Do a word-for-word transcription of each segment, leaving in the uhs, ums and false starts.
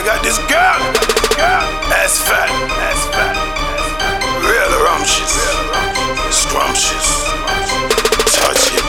got this girl, girl, ass fat, ass fat, real rumptious, scrumptious, touch it,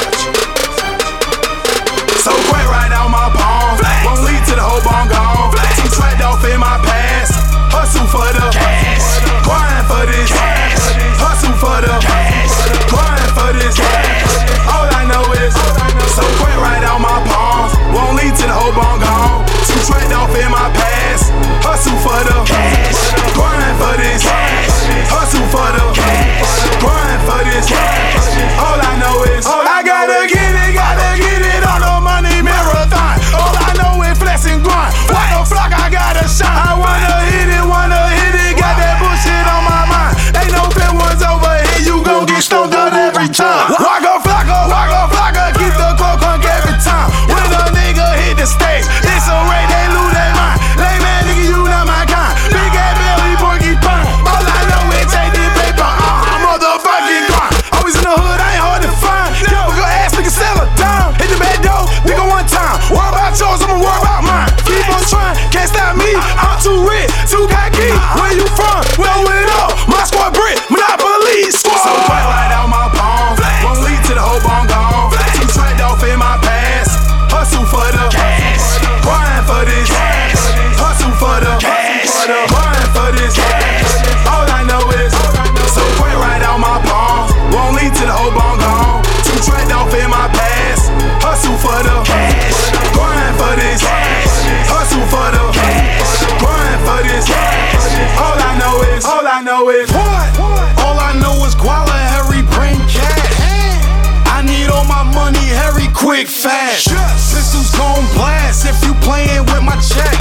so quick right out my palm, won't lead to the whole bone gone. Too tracked off in my past, hustle for the cash, grind for this cash, hustle for the cash, grind for this cash. All I know is, so quick right out my palms, won't lead to the whole bone gone. Too tracked off in my past, hustle for the cash, grind for this cash, hustle for the cash, grind for this cash. All I know is, all I gotta get it, gotta get it on the money marathon. All I know is flex and grind. What the fuck I gotta shine? I wanna hit it, wanna hit it, got that bullshit on my mind. Ain't no fair ones over here, you gon' get stoned out every time. Waka flocka, waka flocka, keep the coke crunk every time. When a nigga hit the stage, it's a ray, they lose their mind. Lame man, nigga, you not my kind. Big ass belly, porky pine. All I know is take this paper, uh, I'm motherfucking grind. Always in the hood, I ain't hard to find. Yo, go ass nigga, sell a dime. Hit the bad dough, pick on one time. Worry about yours, I'ma worry about mine. Keep on trying, can't stop me. I'm too rich, too cocky. Where you from? Well, it up. My squad brick, Monopoly squad. So quick right out my palm, won't lead to the whole bone gone. Too tracked off in my past, hustle for the cash, grind for this cash, hustle for the cash, grind for this cash. All I know is, so quick right out my palm, won't lead to the whole bone gone. Too tracked off in my past, hustle for the cash, grind for this cash, hustle for the cash, grind for this cash. All I know is, all I know is what? All I know is Guala, Harry, bring cash. I need all my money, Harry, quick, fast. Pistols gon' blast if you playin' with my check.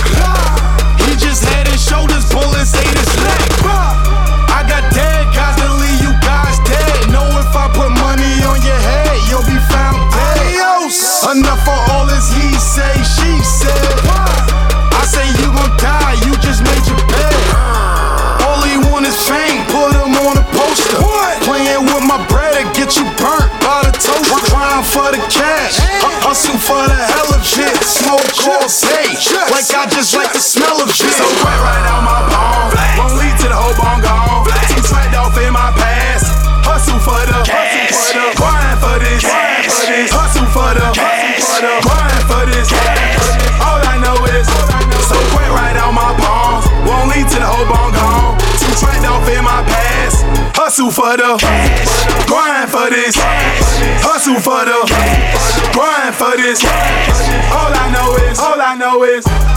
He just head and shoulders, bullets ate his leg. I got dead guys that leave you guys dead. Know if I put money on your head, you'll be found dead. Enough for all this he say, she said. I say you gon' die, you just made your bed. All he want is fame, put him on a poster. Playing with my bread, it get you burnt by the toaster. Grind for the cash, hustle for the hell of it. Smoke all day, like I just like the smell of it. So quick right out my palm, won't lead to the whole bone gone. Too tracked off in my past, hustle for the cash, grind for this cash, hustle for the cash, grind for this cash. All I know is, so quick right out my palms, won't lead to the whole bone gone. Too tracked off in my past, hustle for the cash, grind for this cash, hustle for the cash, grind for this cash. All I know is, all I know is